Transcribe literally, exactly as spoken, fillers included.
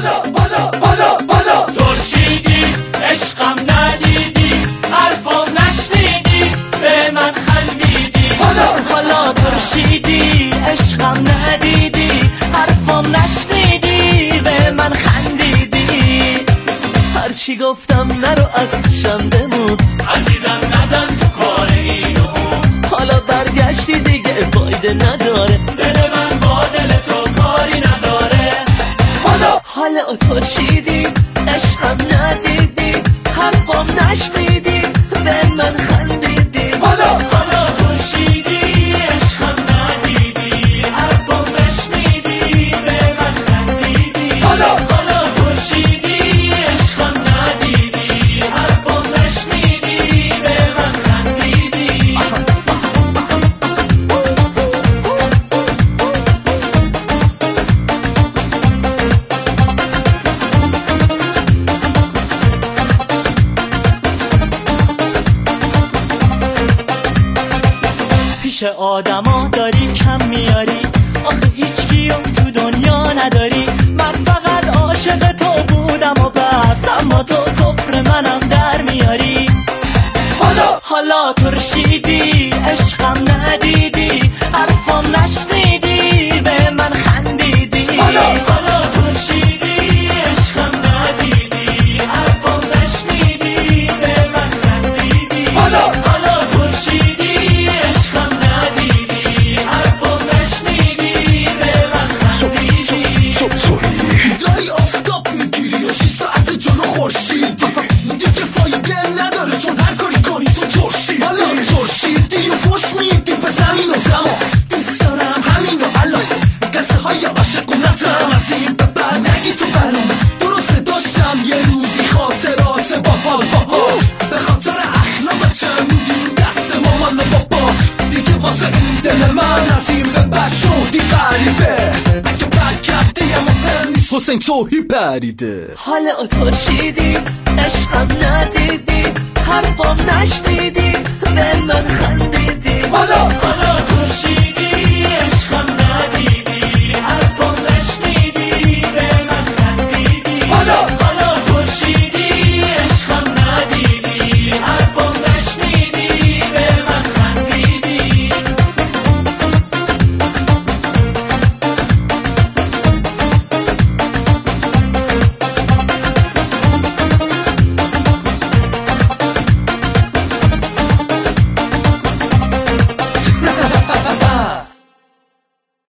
بالا بالا بالا بالا. ترشیدی عشقم ندیدی، حرفم نشنیدی، به من خندیدی. حالا حالا ترشیدی عشقم ندیدی، حرفم نشنیدی، به من خندیدی. هرچی گفتم نرو از شم بمون عزیزم، نزن تو کار این و اون. حالا برگشتی دیگه فایده نداره، دل من با دل تو کاری نداره. حالا حالا ترشیدی عشقم ندیدی، حرفم نشنیدی، به من خندیدی. حالا حالا ترشیدی عشقم ندیدی، حرفم نشنیدی، به من خندیدی. حالا حالا ترشیدی عشقم ندیدی، حرفم نشنیدی، به من خندیدی. پیش آدما داری کم میاری، آخه هیچ کیو تو دنیا نداری. من فقط عاشق تو بودم و بس، اما تو کفر منم در میاری. حالا حالا ترشیدی عشقم ندیدی، حرفم نشنیدی، به من خندیدی. حالا حالا ترشیدی عشقم ندیدی، حرفم نشنیدی، به من خندیدی. حالا حالا ترشیدی عشقم ندیدی، حرفم نشنیدی، به من خندیدی. داری آفتاب میگیری و شی ساعت جلو خورشیدی، دیگه فایده نداره چون هر کاری کنی تو ترشیدی. حالا ترشیدی و فوش میدی به زمین و زمان، دوست دارم همین و الان قصه های عاشقونتم. از این به بعد نگی تو برام درسته، داشتم یه روزی خاطرات باحال باهات، به خاطر اخلاقتم موندی دست مامان و بابات. دیگه واسه این دل من از این به بعد شدی غریبه، اگه برگردی اما مهم نیست حسین توهی پریده. حالا ترشیدی عشقم ندیدی، حرفم نشنیدی، به من خندیدی. حالا حالا ترشیدی